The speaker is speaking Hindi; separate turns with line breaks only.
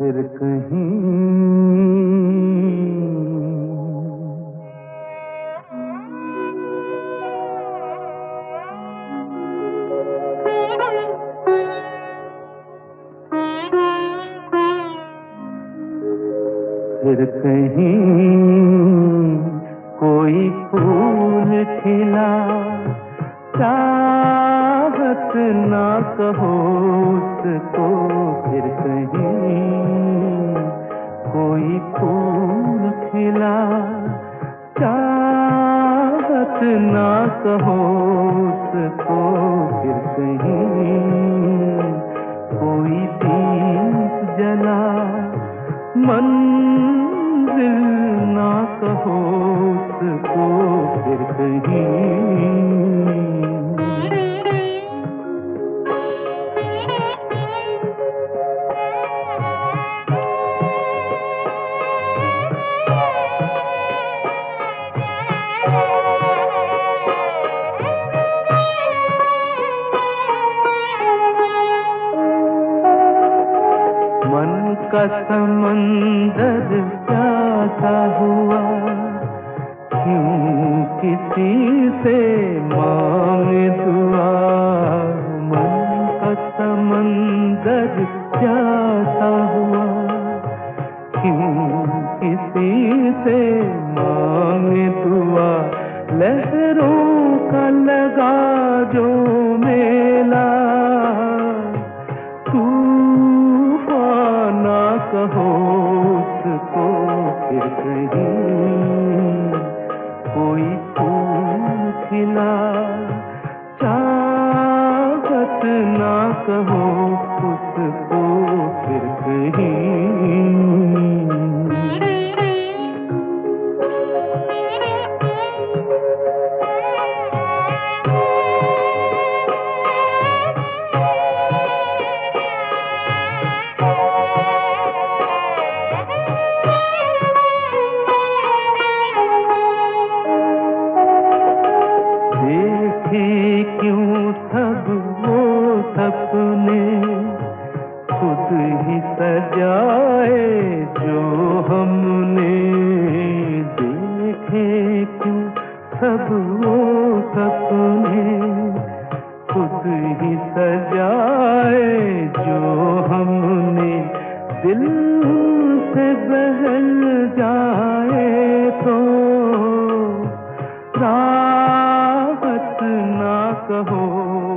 फिर कहीं फिर कहीं कोई फूल खिला, चाहत ना कहो उसको। फिर कहीं कोई फूल खिला, चाहत ना कहो उसको। फिर कहीं कोई दीप जला, मंजिल ना कहो उसको। फिर कहीं मन का समंदर प्यासा हुआ, क्यों किसी से मांगे दुआ। मन का समंदर प्यासा हुआ, क्यों किसी से मांगे दुआ। लहरों का लगा जो मेला, तूफान ना कहो उसको। फिर कहीं कोई फूल खिला, चाहत ना कहो उसको। फिर कहीं देखे क्यों सब वो सपने, खुद ही सजाए जो हमने। देखे क्यों सब वो सपने, खुद ही सजाए जो हमने। दिल से बहल जाए तो राहत ना कहो